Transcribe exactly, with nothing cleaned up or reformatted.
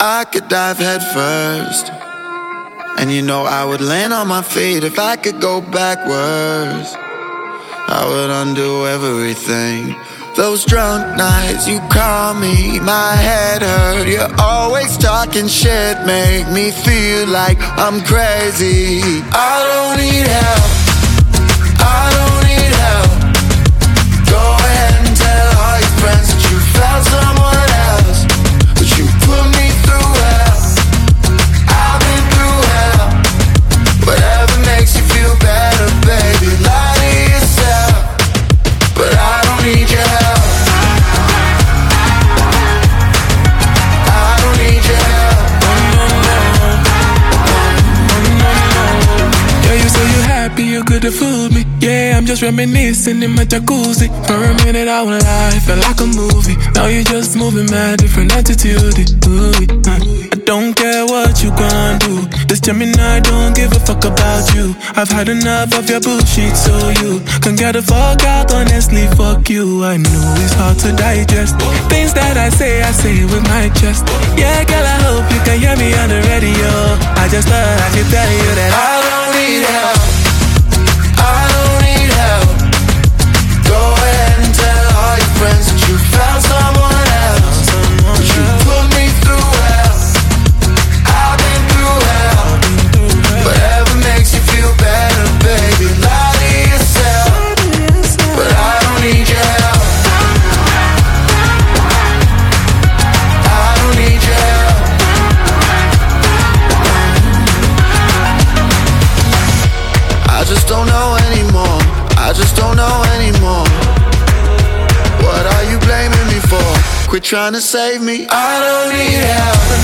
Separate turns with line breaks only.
I could dive head first, and you know I would land on my feet. If I could go backwards, I would undo everything. Those drunk nights you call me, my head hurt. You're always talking shit, make me feel like I'm crazy. I don't need help, I don't need help. Go ahead and tell all your friends that you found someone else, but you put me through hell. I've been through hell. Whatever makes you feel better, baby, lie to yourself. But I don't need your help. I don't need your help.
Yeah, you say you're happy, you could have fooled me. Yeah, I'm just reminiscing in my jacuzzi. For a minute I won't lie, felt like a movie. Now you're just moving mad, different attitude. Ooh, uh, I don't care what you gon' do. This Gemini don't give a fuck about you. I've had enough of your bullshit, so you can get the fuck out, honestly, fuck you. I know it's hard to digest things that I say, I say with my chest. Yeah, girl, I hope you can hear me on the radio. I just thought I could tell you that I don't need help.
I don't need help. Go ahead and tell all your friends that you found someone else, but you put me through hell. I've been through hell. Whatever makes you feel better, baby, lie to yourself. But I don't need your help. I don't need your help. I just don't know anymore. I just don't know anymore. What are you blaming me for? Quit trying to save me. I don't need help.